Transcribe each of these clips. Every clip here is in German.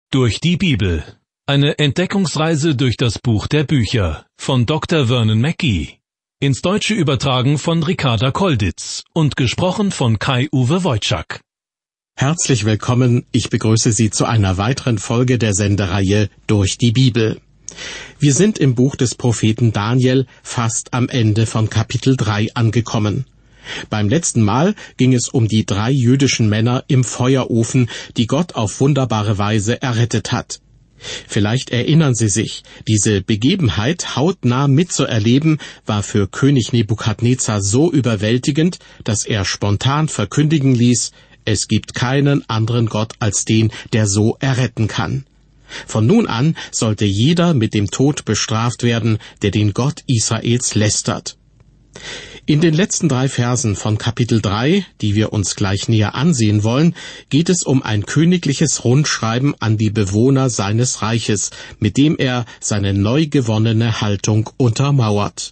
Durch die Bibel. Eine Entdeckungsreise durch das Buch der Bücher von Dr. Vernon Mackey. Ins Deutsche übertragen von Ricarda Kolditz und gesprochen von Kai-Uwe Wojczak. Herzlich willkommen, ich begrüße Sie zu einer weiteren Folge der Sendereihe Durch die Bibel. Wir sind im Buch des Propheten Daniel fast am Ende von Kapitel 3 angekommen. Beim letzten Mal ging es um die 3 jüdischen Männer im Feuerofen, die Gott auf wunderbare Weise errettet hat. Vielleicht erinnern Sie sich, diese Begebenheit hautnah mitzuerleben, war für König Nebukadnezar so überwältigend, dass er spontan verkündigen ließ, es gibt keinen anderen Gott als den, der so erretten kann. Von nun an sollte jeder mit dem Tod bestraft werden, der den Gott Israels lästert. In den letzten 3 Versen von Kapitel 3, die wir uns gleich näher ansehen wollen, geht es um ein königliches Rundschreiben an die Bewohner seines Reiches, mit dem er seine neu gewonnene Haltung untermauert.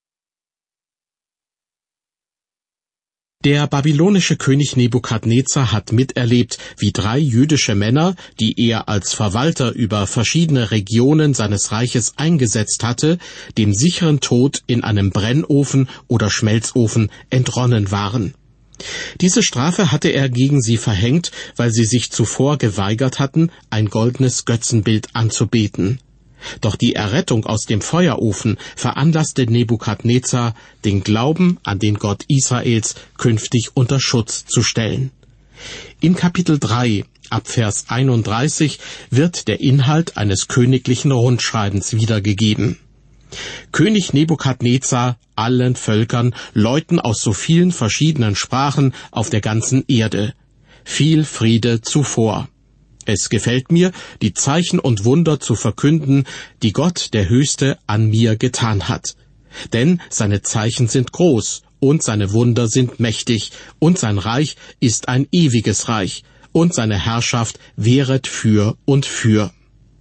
Der babylonische König Nebukadnezar hat miterlebt, wie 3 jüdische Männer, die er als Verwalter über verschiedene Regionen seines Reiches eingesetzt hatte, dem sicheren Tod in einem Brennofen oder Schmelzofen entronnen waren. Diese Strafe hatte er gegen sie verhängt, weil sie sich zuvor geweigert hatten, ein goldenes Götzenbild anzubeten. Doch die Errettung aus dem Feuerofen veranlasste Nebukadnezar, den Glauben an den Gott Israels künftig unter Schutz zu stellen. In Kapitel 3, ab Vers 31, wird der Inhalt eines königlichen Rundschreibens wiedergegeben. König Nebukadnezar, allen Völkern, Leuten aus so vielen verschiedenen Sprachen auf der ganzen Erde. Viel Friede zuvor. Es gefällt mir, die Zeichen und Wunder zu verkünden, die Gott, der Höchste, an mir getan hat. Denn seine Zeichen sind groß, und seine Wunder sind mächtig, und sein Reich ist ein ewiges Reich, und seine Herrschaft währet für und für.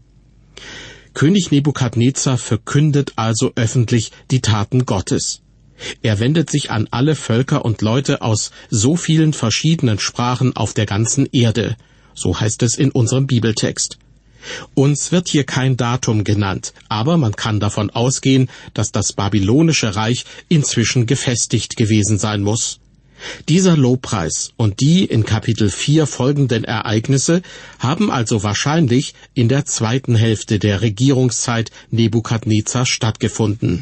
König Nebukadnezar verkündet also öffentlich die Taten Gottes. Er wendet sich an alle Völker und Leute aus so vielen verschiedenen Sprachen auf der ganzen Erde. So heißt es in unserem Bibeltext. Uns wird hier kein Datum genannt, aber man kann davon ausgehen, dass das babylonische Reich inzwischen gefestigt gewesen sein muss. Dieser Lobpreis und die in Kapitel 4 folgenden Ereignisse haben also wahrscheinlich in der 2. Hälfte der Regierungszeit Nebukadnezars stattgefunden.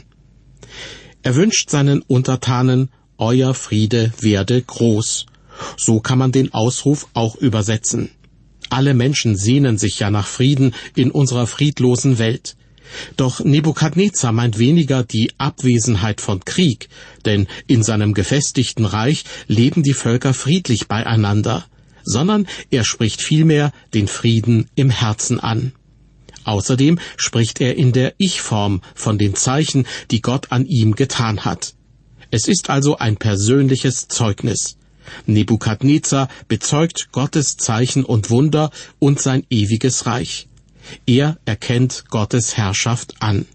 Er wünscht seinen Untertanen, euer Friede werde groß. So kann man den Ausruf auch übersetzen. Alle Menschen sehnen sich ja nach Frieden in unserer friedlosen Welt. Doch Nebukadnezar meint weniger die Abwesenheit von Krieg, denn in seinem gefestigten Reich leben die Völker friedlich beieinander, sondern er spricht vielmehr den Frieden im Herzen an. Außerdem spricht er in der Ich-Form von den Zeichen, die Gott an ihm getan hat. Es ist also ein persönliches Zeugnis. Nebukadnezar bezeugt Gottes Zeichen und Wunder und sein ewiges Reich. Er erkennt Gottes Herrschaft an.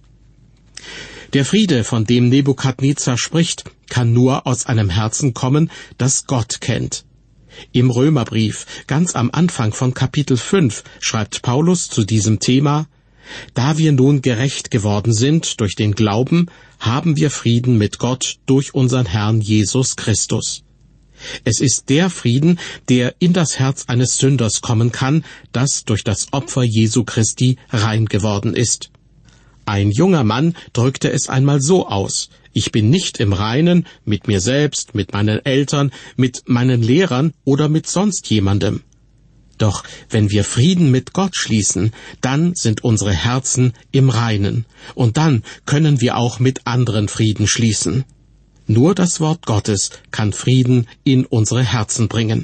Der Friede, von dem Nebukadnezar spricht, kann nur aus einem Herzen kommen, das Gott kennt. Im Römerbrief, ganz am Anfang von Kapitel 5, schreibt Paulus zu diesem Thema: Da wir nun gerecht geworden sind durch den Glauben, haben wir Frieden mit Gott durch unseren Herrn Jesus Christus. Es ist der Frieden, der in das Herz eines Sünders kommen kann, das durch das Opfer Jesu Christi rein geworden ist. Ein junger Mann drückte es einmal so aus: Ich bin nicht im Reinen mit mir selbst, mit meinen Eltern, mit meinen Lehrern oder mit sonst jemandem. Doch wenn wir Frieden mit Gott schließen, dann sind unsere Herzen im Reinen, und dann können wir auch mit anderen Frieden schließen. Nur das Wort Gottes kann Frieden in unsere Herzen bringen.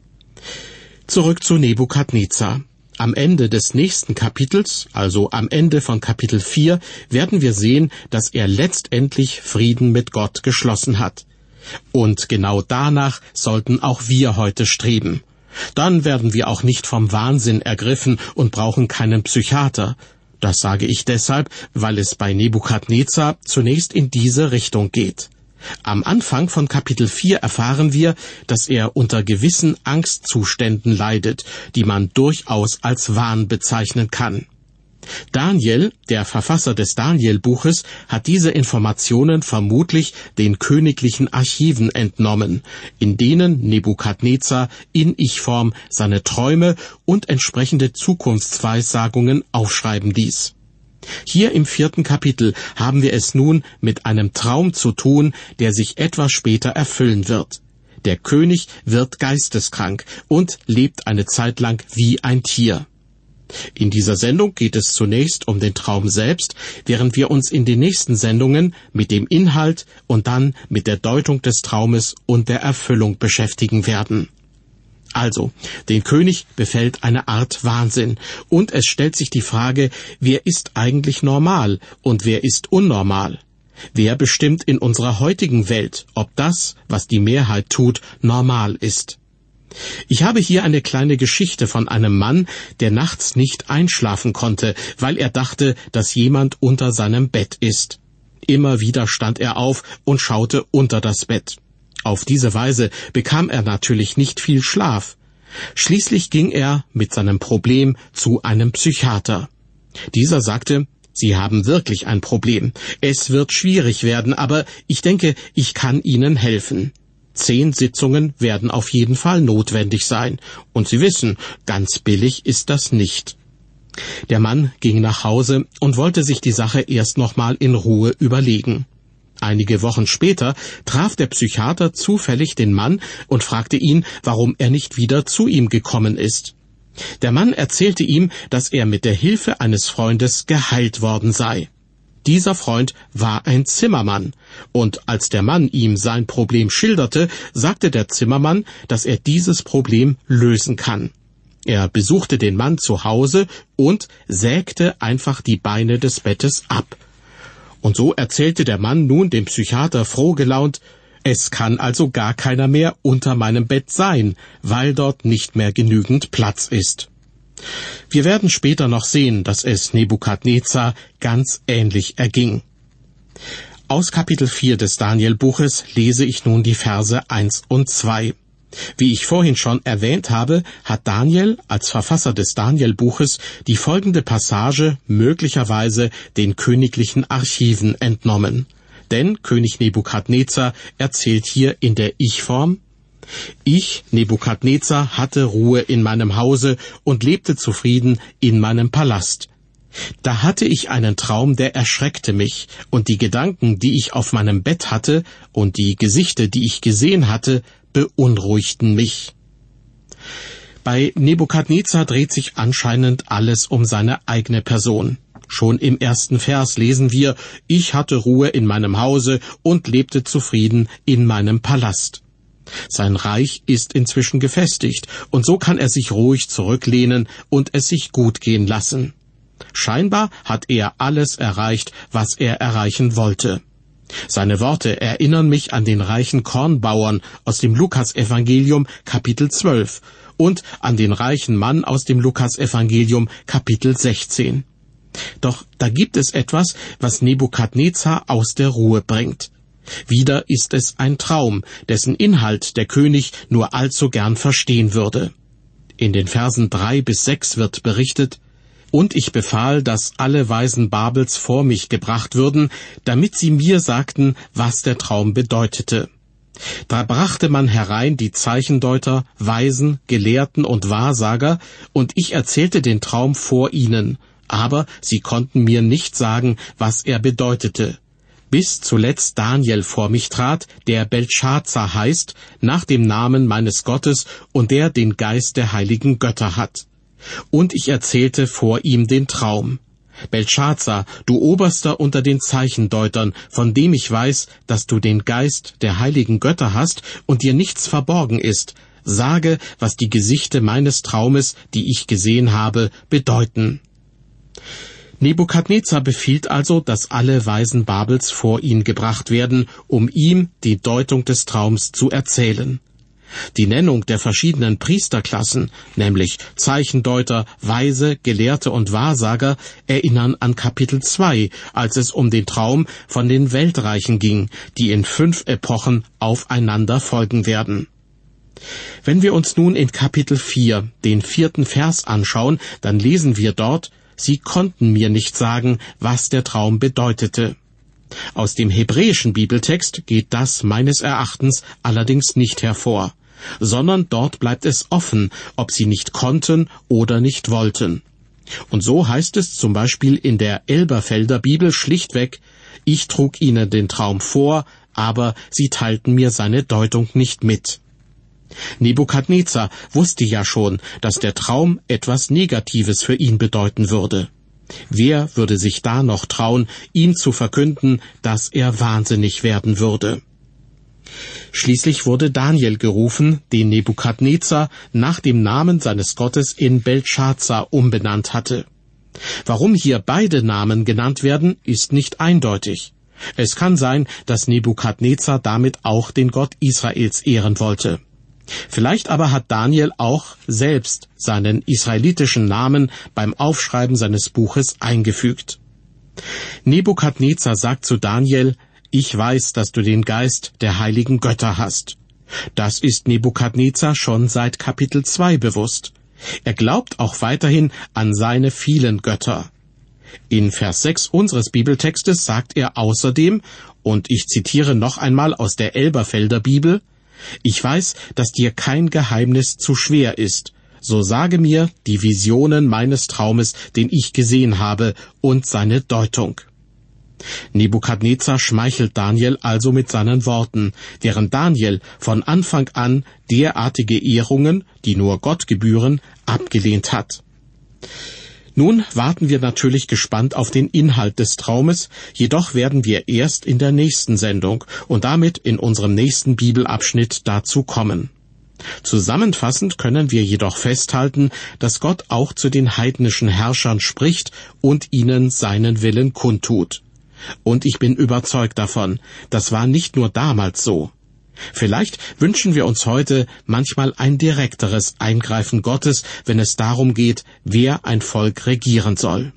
Zurück zu Nebukadnezar. Am Ende des nächsten Kapitels, also am Ende von Kapitel 4, werden wir sehen, dass er letztendlich Frieden mit Gott geschlossen hat. Und genau danach sollten auch wir heute streben. Dann werden wir auch nicht vom Wahnsinn ergriffen und brauchen keinen Psychiater. Das sage ich deshalb, weil es bei Nebukadnezar zunächst in diese Richtung geht. Am Anfang von Kapitel 4 erfahren wir, dass er unter gewissen Angstzuständen leidet, die man durchaus als Wahn bezeichnen kann. Daniel, der Verfasser des Daniel-Buches, hat diese Informationen vermutlich den königlichen Archiven entnommen, in denen Nebukadnezar in Ich-Form seine Träume und entsprechende Zukunftsweissagungen aufschreiben ließ. Hier im 4. Kapitel haben wir es nun mit einem Traum zu tun, der sich etwas später erfüllen wird. Der König wird geisteskrank und lebt eine Zeit lang wie ein Tier. In dieser Sendung geht es zunächst um den Traum selbst, während wir uns in den nächsten Sendungen mit dem Inhalt und dann mit der Deutung des Traumes und der Erfüllung beschäftigen werden. Also, den König befällt eine Art Wahnsinn, und es stellt sich die Frage, wer ist eigentlich normal und wer ist unnormal? Wer bestimmt in unserer heutigen Welt, ob das, was die Mehrheit tut, normal ist? Ich habe hier eine kleine Geschichte von einem Mann, der nachts nicht einschlafen konnte, weil er dachte, dass jemand unter seinem Bett ist. Immer wieder stand er auf und schaute unter das Bett. Auf diese Weise bekam er natürlich nicht viel Schlaf. Schließlich ging er mit seinem Problem zu einem Psychiater. Dieser sagte: Sie haben wirklich ein Problem. Es wird schwierig werden, aber ich denke, ich kann Ihnen helfen. 10 Sitzungen werden auf jeden Fall notwendig sein. Und Sie wissen, ganz billig ist das nicht. Der Mann ging nach Hause und wollte sich die Sache erst nochmal in Ruhe überlegen. Einige Wochen später traf der Psychiater zufällig den Mann und fragte ihn, warum er nicht wieder zu ihm gekommen ist. Der Mann erzählte ihm, dass er mit der Hilfe eines Freundes geheilt worden sei. Dieser Freund war ein Zimmermann, und als der Mann ihm sein Problem schilderte, sagte der Zimmermann, dass er dieses Problem lösen kann. Er besuchte den Mann zu Hause und sägte einfach die Beine des Bettes ab. Und so erzählte der Mann nun dem Psychiater frohgelaunt: Es kann also gar keiner mehr unter meinem Bett sein, weil dort nicht mehr genügend Platz ist. Wir werden später noch sehen, dass es Nebukadnezar ganz ähnlich erging. Aus Kapitel 4 des Daniel-Buches lese ich nun die Verse 1 und 2. Wie ich vorhin schon erwähnt habe, hat Daniel als Verfasser des Daniel-Buches die folgende Passage möglicherweise den königlichen Archiven entnommen. Denn König Nebukadnezar erzählt hier in der Ich-Form: Ich, Nebukadnezar, hatte Ruhe in meinem Hause und lebte zufrieden in meinem Palast. Da hatte ich einen Traum, der erschreckte mich, und die Gedanken, die ich auf meinem Bett hatte, und die Gesichter, die ich gesehen hatte, beunruhigten mich. Bei Nebukadnezar dreht sich anscheinend alles um seine eigene Person. Schon im 1. Vers lesen wir: Ich hatte Ruhe in meinem Hause und lebte zufrieden in meinem Palast. Sein Reich ist inzwischen gefestigt, und so kann er sich ruhig zurücklehnen und es sich gut gehen lassen. Scheinbar hat er alles erreicht, was er erreichen wollte. Seine Worte erinnern mich an den reichen Kornbauern aus dem Lukasevangelium Kapitel 12 und an den reichen Mann aus dem Lukasevangelium Kapitel 16. Doch da gibt es etwas, was Nebukadnezar aus der Ruhe bringt. Wieder ist es ein Traum, dessen Inhalt der König nur allzu gern verstehen würde. In den Versen 3 bis 6 wird berichtet: Und ich befahl, dass alle Weisen Babels vor mich gebracht würden, damit sie mir sagten, was der Traum bedeutete. Da brachte man herein die Zeichendeuter, Weisen, Gelehrten und Wahrsager, und ich erzählte den Traum vor ihnen, aber sie konnten mir nicht sagen, was er bedeutete. Bis zuletzt Daniel vor mich trat, der Beltschazar heißt, nach dem Namen meines Gottes, und der den Geist der heiligen Götter hat. Und ich erzählte vor ihm den Traum. Beltschazar, du Oberster unter den Zeichendeutern, von dem ich weiß, dass du den Geist der heiligen Götter hast und dir nichts verborgen ist, sage, was die Gesichter meines Traumes, die ich gesehen habe, bedeuten. Nebukadnezar befiehlt also, dass alle Weisen Babels vor ihn gebracht werden, um ihm die Deutung des Traums zu erzählen. Die Nennung der verschiedenen Priesterklassen, nämlich Zeichendeuter, Weise, Gelehrte und Wahrsager, erinnern an Kapitel 2, als es um den Traum von den Weltreichen ging, die in 5 Epochen aufeinander folgen werden. Wenn wir uns nun in Kapitel 4 den 4. Vers anschauen, dann lesen wir dort: Sie konnten mir nicht sagen, was der Traum bedeutete. Aus dem hebräischen Bibeltext geht das meines Erachtens allerdings nicht hervor, sondern dort bleibt es offen, ob sie nicht konnten oder nicht wollten. Und so heißt es zum Beispiel in der Elberfelder Bibel schlichtweg: Ich trug ihnen den Traum vor, aber sie teilten mir seine Deutung nicht mit. Nebukadnezar wusste ja schon, dass der Traum etwas Negatives für ihn bedeuten würde. Wer würde sich da noch trauen, ihm zu verkünden, dass er wahnsinnig werden würde? Schließlich wurde Daniel gerufen, den Nebukadnezar nach dem Namen seines Gottes in Beltschazar umbenannt hatte. Warum hier beide Namen genannt werden, ist nicht eindeutig. Es kann sein, dass Nebukadnezar damit auch den Gott Israels ehren wollte. Vielleicht aber hat Daniel auch selbst seinen israelitischen Namen beim Aufschreiben seines Buches eingefügt. Nebukadnezar sagt zu Daniel: Ich weiß, dass du den Geist der heiligen Götter hast. Das ist Nebukadnezar schon seit Kapitel 2 bewusst. Er glaubt auch weiterhin an seine vielen Götter. In Vers 6 unseres Bibeltextes sagt er außerdem, und ich zitiere noch einmal aus der Elberfelder Bibel: Ich weiß, dass dir kein Geheimnis zu schwer ist. So sage mir die Visionen meines Traumes, den ich gesehen habe, und seine Deutung. Nebukadnezar schmeichelt Daniel also mit seinen Worten, während Daniel von Anfang an derartige Ehrungen, die nur Gott gebühren, abgelehnt hat. Nun warten wir natürlich gespannt auf den Inhalt des Traumes, jedoch werden wir erst in der nächsten Sendung und damit in unserem nächsten Bibelabschnitt dazu kommen. Zusammenfassend können wir jedoch festhalten, dass Gott auch zu den heidnischen Herrschern spricht und ihnen seinen Willen kundtut. Und ich bin überzeugt davon, das war nicht nur damals so. Vielleicht wünschen wir uns heute manchmal ein direkteres Eingreifen Gottes, wenn es darum geht, wer ein Volk regieren soll.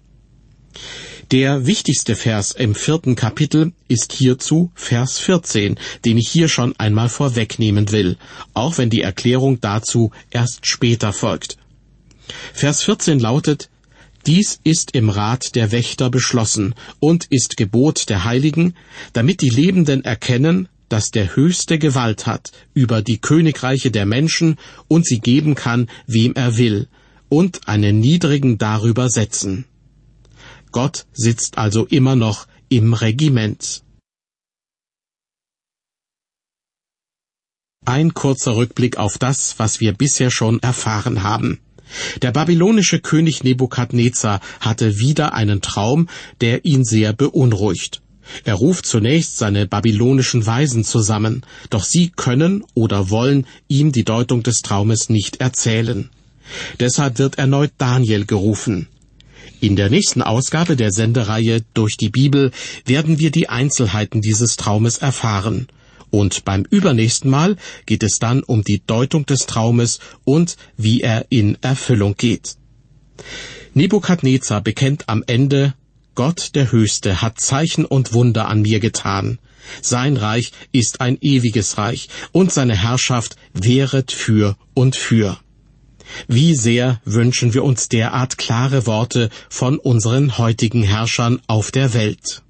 Der wichtigste Vers im 4. Kapitel ist hierzu Vers 14, den ich hier schon einmal vorwegnehmen will, auch wenn die Erklärung dazu erst später folgt. Vers 14 lautet: Dies ist im Rat der Wächter beschlossen und ist Gebot der Heiligen, damit die Lebenden erkennen, dass der Höchste Gewalt hat über die Königreiche der Menschen und sie geben kann, wem er will, und einen Niedrigen darüber setzen. Gott sitzt also immer noch im Regiment. Ein kurzer Rückblick auf das, was wir bisher schon erfahren haben. Der babylonische König Nebukadnezar hatte wieder einen Traum, der ihn sehr beunruhigt. Er ruft zunächst seine babylonischen Weisen zusammen, doch sie können oder wollen ihm die Deutung des Traumes nicht erzählen. Deshalb wird erneut Daniel gerufen. In der nächsten Ausgabe der Sendereihe Durch die Bibel werden wir die Einzelheiten dieses Traumes erfahren. Und beim übernächsten Mal geht es dann um die Deutung des Traumes und wie er in Erfüllung geht. Nebukadnezar bekennt am Ende: Gott der Höchste hat Zeichen und Wunder an mir getan. Sein Reich ist ein ewiges Reich und seine Herrschaft währet für und für. Wie sehr wünschen wir uns derart klare Worte von unseren heutigen Herrschern auf der Welt.